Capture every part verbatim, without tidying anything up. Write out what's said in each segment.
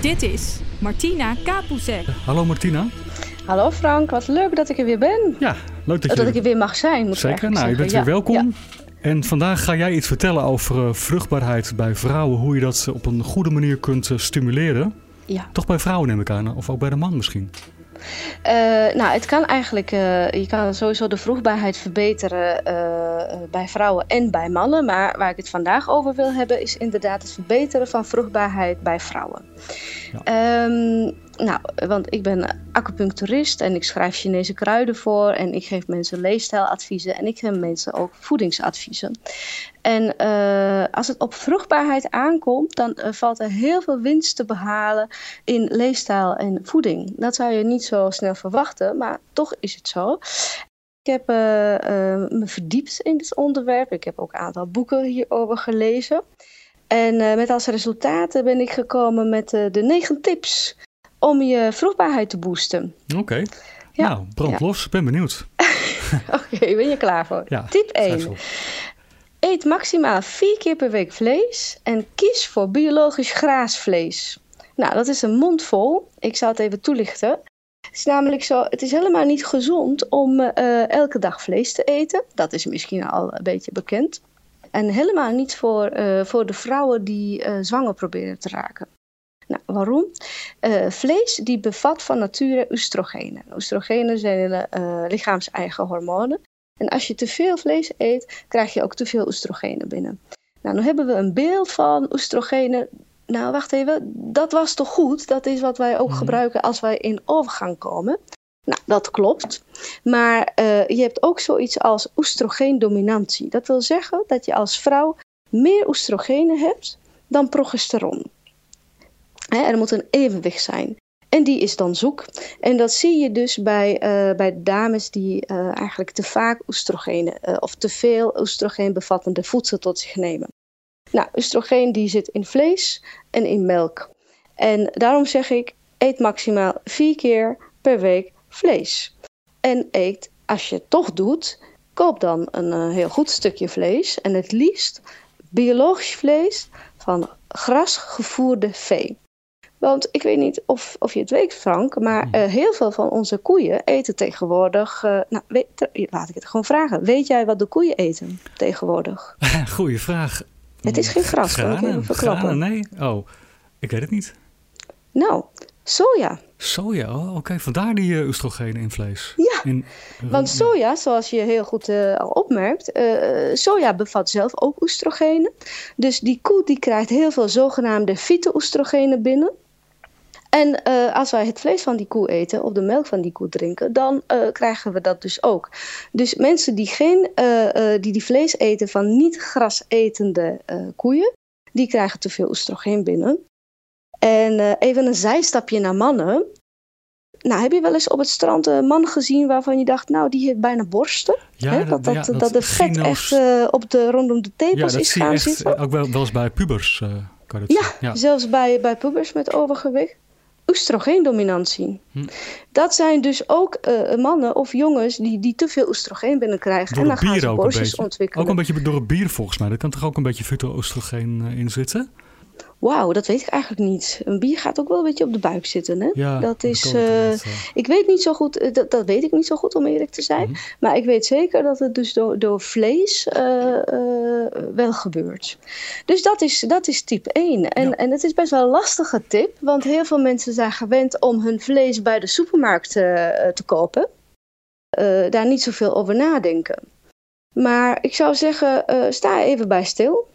Dit is Martina Kapusek. Hallo Martina. Hallo Frank, wat leuk dat ik er weer ben. Ja, leuk dat je... Dat ik er weer mag zijn, moet Zeker, nou, zeggen. je bent ja. weer welkom. Ja. En vandaag ga jij iets vertellen over uh, vruchtbaarheid bij vrouwen. Hoe je dat op een goede manier kunt uh, stimuleren. Ja. Toch bij vrouwen neem ik aan, of ook bij de man misschien. Uh, nou, het kan eigenlijk, uh, je kan sowieso de vruchtbaarheid verbeteren uh, bij vrouwen en bij mannen. Maar waar ik het vandaag over wil hebben is inderdaad het verbeteren van vruchtbaarheid bij vrouwen. Ja. Um, nou, want ik ben acupuncturist en ik schrijf Chinese kruiden voor en ik geef mensen leefstijladviezen en ik geef mensen ook voedingsadviezen. En uh, als het op vruchtbaarheid aankomt, dan uh, valt er heel veel winst te behalen in leefstijl en voeding. Dat zou je niet zo snel verwachten, maar toch is het zo. Ik heb uh, uh, me verdiept in dit onderwerp. Ik heb ook een aantal boeken hierover gelezen. En uh, met als resultaat ben ik gekomen met uh, de negen tips om je vruchtbaarheid te boosten. Oké, okay. ja. Nou, brand ja. los. Ik ben benieuwd. Oké, okay, ben je klaar voor? Ja, Tip één. Eet maximaal vier keer per week vlees en kies voor biologisch graasvlees. Nou, dat is een mond vol. Ik zal het even toelichten. Het is namelijk zo, het is helemaal niet gezond om uh, elke dag vlees te eten. Dat is misschien al een beetje bekend. En helemaal niet voor, uh, voor de vrouwen die uh, zwanger proberen te raken. Nou, waarom? Uh, vlees die bevat van nature oestrogenen. Oestrogenen zijn uh, lichaams-eigen hormonen. En als je te veel vlees eet, krijg je ook te veel oestrogenen binnen. Nou, nu hebben we een beeld van oestrogenen. Nou, wacht even. Dat was toch goed? Dat is wat wij ook mm. gebruiken als wij in overgang komen. Nou, dat klopt. Maar uh, je hebt ook zoiets als oestrogeendominantie. Dat wil zeggen dat je als vrouw meer oestrogenen hebt dan progesteron. Hè, er moet een evenwicht zijn. En die is dan zoek. En dat zie je dus bij, uh, bij dames die uh, eigenlijk te vaak oestrogenen uh, of te veel oestrogeenbevattende voedsel tot zich nemen. Nou, oestrogeen die zit in vlees en in melk. En daarom zeg ik, eet maximaal vier keer per week vlees. En eet, als je het toch doet, koop dan een uh, heel goed stukje vlees. En het liefst biologisch vlees van grasgevoerde vee. Want ik weet niet of, of je het weet, Frank, maar uh, heel veel van onze koeien eten tegenwoordig... Uh, nou, weet, laat ik het gewoon vragen. Weet jij wat de koeien eten tegenwoordig? Goeie vraag. Het is geen gras, granen, kan ik even verklappen. Granen, nee? Oh, ik weet het niet. Nou, soja. Soja, oh, oké. Okay. Vandaar die uh, oestrogenen in vlees. Ja, in, want soja, zoals je heel goed uh, al opmerkt, uh, soja bevat zelf ook oestrogenen. Dus die koe die krijgt heel veel zogenaamde fyto-oestrogenen binnen. En uh, als wij het vlees van die koe eten of de melk van die koe drinken, dan uh, krijgen we dat dus ook. Dus mensen die, geen, uh, uh, die, die vlees eten van niet grasetende uh, koeien, die krijgen te veel oestrogeen binnen. En uh, even een zijstapje naar mannen. Nou, heb je wel eens op het strand een man gezien waarvan je dacht, nou, die heeft bijna borsten? Ja, Hè? Dat, dat, ja, dat, dat de vet gyno's... echt uh, op de, rondom de tepels ja, is gaan echt, zitten. Ook wel, wel eens bij pubers uh, kan je dat ja, zien. Ja, zelfs bij, bij pubers met overgewicht. Oestrogeendominantie. Hm. Dat zijn dus ook uh, mannen of jongens die, die te veel oestrogeen binnenkrijgen. Door en dan gaan ze borstjes een ontwikkelen. Ook een beetje door het bier volgens mij. Daar kan toch ook een beetje fyto-oestrogeen uh, in zitten? Wauw, dat weet ik eigenlijk niet. Een bier gaat ook wel een beetje op de buik zitten, hè? Ja, dat is. Dat uh, het, uh... Ik weet niet zo goed. Uh, dat, dat weet ik niet zo goed om eerlijk te zijn. Mm-hmm. Maar ik weet zeker dat het dus door, door vlees uh, uh, wel gebeurt. Dus dat is, dat is tip één. En, ja. en het is best wel een lastige tip, want heel veel mensen zijn gewend om hun vlees bij de supermarkt uh, te kopen. Uh, daar niet zoveel over nadenken. Maar ik zou zeggen, uh, sta even bij stil.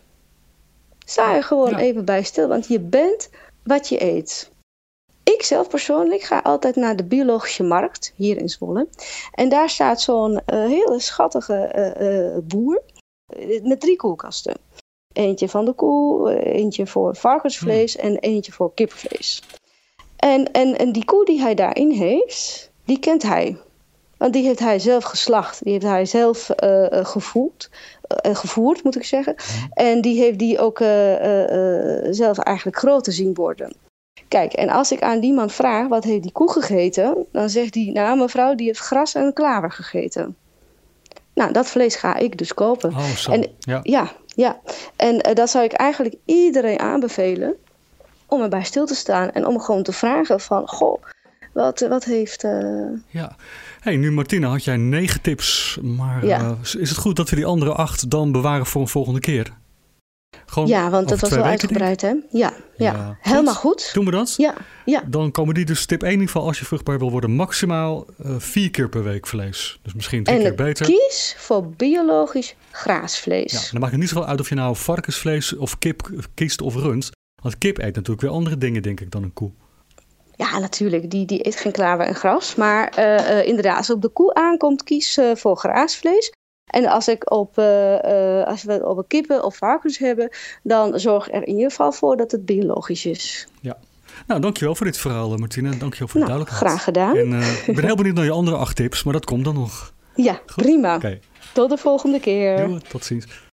Sta er gewoon ja. even bij stil, want je bent wat je eet. Ik zelf persoonlijk ga altijd naar de biologische markt, hier in Zwolle. En daar staat zo'n uh, hele schattige uh, uh, boer uh, met drie koelkasten. Eentje van de koe, uh, eentje voor varkensvlees hmm. en eentje voor kippenvlees. En, en, en die koe die hij daarin heeft, die kent hij. Want die heeft hij zelf geslacht. Die heeft hij zelf uh, gevoed, uh, gevoerd, moet ik zeggen. Mm. En die heeft die ook uh, uh, zelf eigenlijk groter zien worden. Kijk, en als ik aan die man vraag, wat heeft die koe gegeten? Dan zegt hij, nou mevrouw, die heeft gras en klaver gegeten. Nou, dat vlees ga ik dus kopen. Oh, zo. En, ja. ja, ja. En uh, dat zou ik eigenlijk iedereen aanbevelen. om erbij stil te staan en om gewoon te vragen van, goh, wat, wat heeft... Uh... Ja, hey, nu Martina had jij negen tips, maar ja. uh, is het goed dat we die andere acht dan bewaren voor een volgende keer? Gewoon ja, want dat was wel uitgebreid, hè? Ja, ja. ja. helemaal goed. Doen we dat? Ja, ja. Dan komen die dus tip één in ieder geval, als je vruchtbaar wil worden, maximaal uh, vier keer per week vlees. Dus misschien drie en keer beter. Kies voor biologisch graasvlees. Ja, dan maakt het niet zoveel uit of je nou varkensvlees of kip kiest of rund. Want kip eet natuurlijk weer andere dingen, denk ik, dan een koe. Ja, natuurlijk. Die, die eet geen klaver en gras. Maar uh, uh, inderdaad, als het op de koe aankomt, kies uh, voor graasvlees. En als, ik op, uh, uh, als we het over kippen of varkens hebben, dan zorg er in ieder geval voor dat het biologisch is. Ja. Nou, dankjewel voor dit verhaal, Martina. Dankjewel voor de nou, duidelijkheid. Graag gedaan. En uh, ik ben heel benieuwd naar je andere acht tips, maar dat komt dan nog. Ja, Goed? prima. Okay. Tot de volgende keer. Jo, tot ziens.